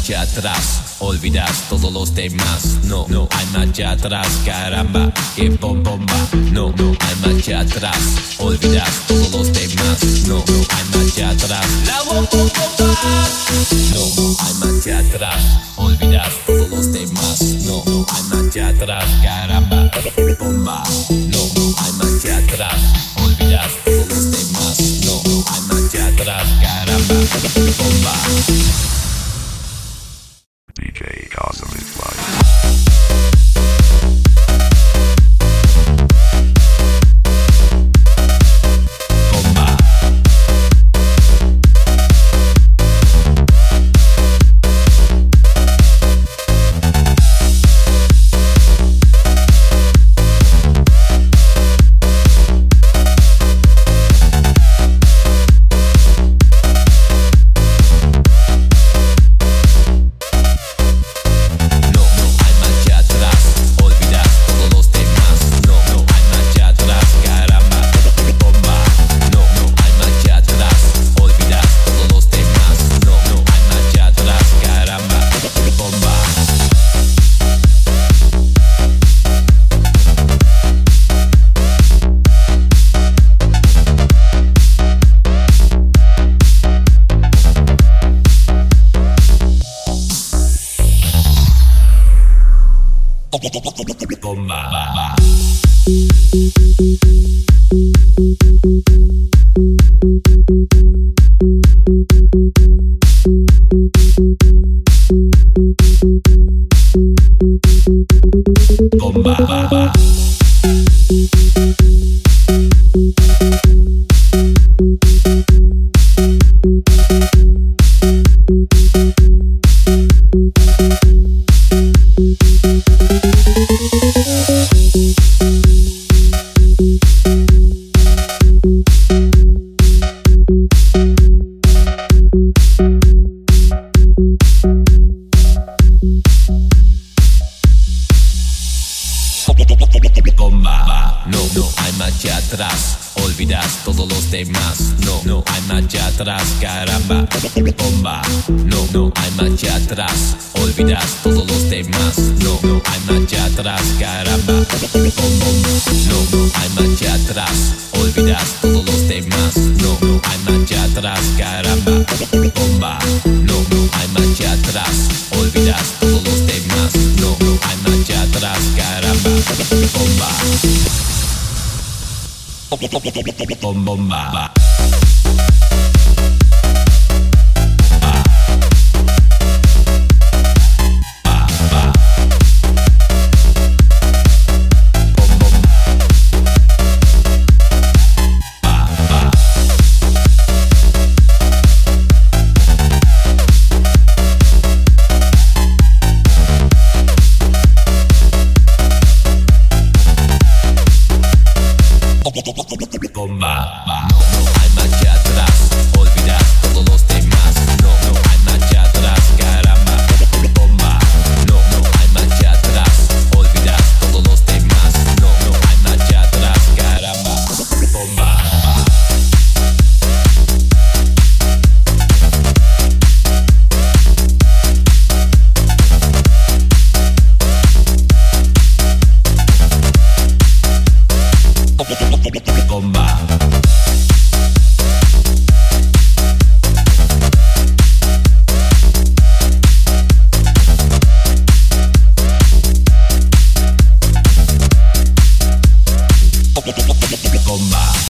marcha atrás, olvidas todos los demás. No, no hay marcha atrás, caramba, que bomba. No, no hay marcha atrás, olvidas todos los demás. No, no hay marcha atrás, la bomba. No, no hay marcha atrás, olvidas todos los demás. No, no hay marcha atrás, caramba, bomba. No, no hay marcha atrás, olvidas todos los demás. No, no hay marcha atrás, caramba, bomba. DJ Awesome is live. Bomba. Bomba. Bomba. No, no hay marcha atrás, olvidas todos los demás. No, no hay marcha atrás, caramba, bomba. No, no hay marcha atrás, olvidas todos los demás. No, no hay marcha atrás, caramba, bomba. No, no hay marcha atrás, olvidas todos los demás. No, no hay marcha atrás, caramba, bomba. No, no hay marcha atrás, olvidas todos los demás. No, no hay marcha atrás, caramba, bomba. Bomba.